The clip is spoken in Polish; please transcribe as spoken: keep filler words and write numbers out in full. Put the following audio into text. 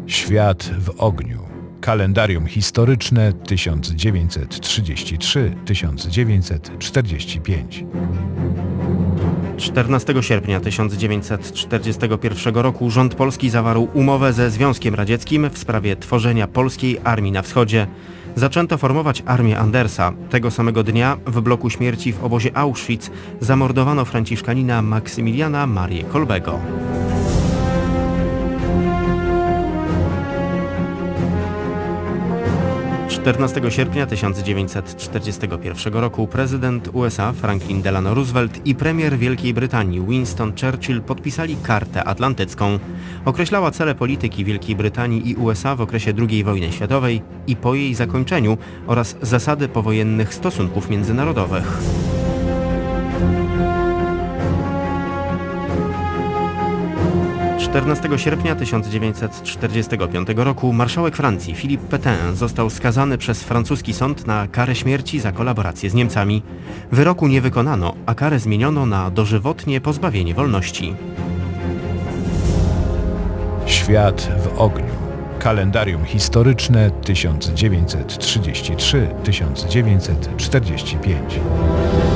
Świat w ogniu. Kalendarium historyczne tysiąc dziewięćset trzydzieści trzy do tysiąc dziewięćset czterdzieści pięć. czternastego sierpnia tysiąc dziewięćset czterdziestego pierwszego roku rząd polski zawarł umowę ze Związkiem Radzieckim w sprawie tworzenia polskiej armii na wschodzie. Zaczęto formować armię Andersa. Tego samego dnia w bloku śmierci w obozie Auschwitz zamordowano franciszkanina Maksymiliana Marię Kolbego. czternastego sierpnia tysiąc dziewięćset czterdziestego pierwszego roku prezydent U S A Franklin Delano Roosevelt i premier Wielkiej Brytanii Winston Churchill podpisali Kartę Atlantycką. Określała cele polityki Wielkiej Brytanii i U S A w okresie drugiej wojny światowej i po jej zakończeniu oraz zasady powojennych stosunków międzynarodowych. czternastego sierpnia tysiąc dziewięćset czterdziestego piątego roku marszałek Francji Philippe Pétain został skazany przez francuski sąd na karę śmierci za kolaborację z Niemcami. Wyroku nie wykonano, a karę zmieniono na dożywotnie pozbawienie wolności. Świat w ogniu. Kalendarium historyczne tysiąc dziewięćset trzydzieści trzy do tysiąc dziewięćset czterdzieści pięć.